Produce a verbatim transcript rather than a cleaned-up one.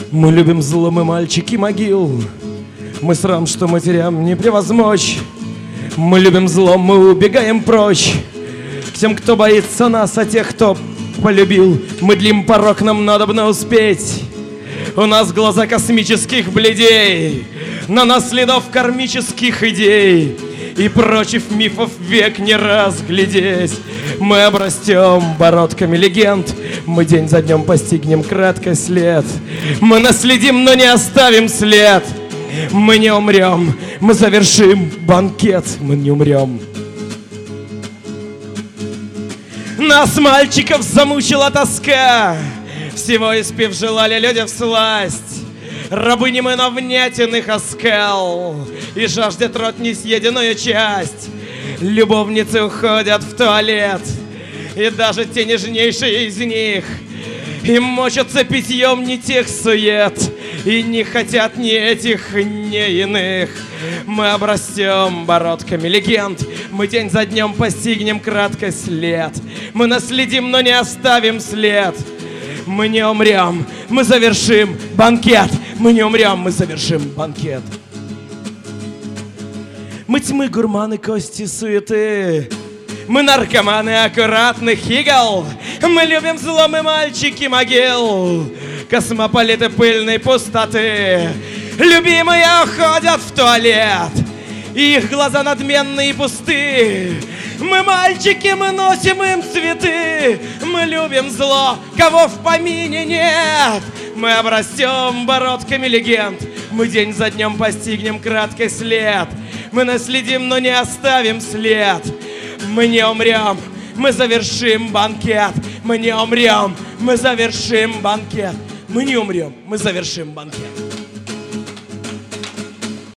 Мы любим зло, мы мальчики могил. Мы срам, что матерям не превозмочь. Мы любим зло, мы убегаем прочь. К тем, кто боится нас, а тех, кто полюбил. Мы длим порог, нам надобно успеть. У нас глаза космических бледей, на нас следов кармических идей и прочих мифов век не разглядеть. Мы обрастем бородками легенд, мы день за днем постигнем краткий след. Мы наследим, но не оставим след. Мы не умрем, мы завершим банкет, мы не умрем. Нас, мальчиков, замучила тоска, всего испив желали люди всласть. Рабыни мы на внятиных оскал, и жаждет рот несъеденную часть. Любовницы уходят в туалет, и даже те нежнейшие из них и мочатся питьем не тех сует, и не хотят ни этих, ни иных. Мы обрастем бородками легенд, мы день за днем постигнем краткий след. Мы наследим, но не оставим след. Мы не умрем, мы завершим банкет. Мы не умрем, мы завершим банкет. Мы тьмы, гурманы, кости, суеты. Мы наркоманы аккуратных игл. Мы любим зло, мы мальчики могил. Космополиты пыльной пустоты. Любимые уходят в туалет, и их глаза надменные и пусты. Мы мальчики, мы носим им цветы. Мы любим зло, кого в помине нет. Мы обрастем бородками легенд, мы день за днем постигнем краткий след. Мы наследим, но не оставим след. Мы не умрем, мы завершим банкет. Мы не умрем, мы завершим банкет. Мы не умрем, мы завершим банкет.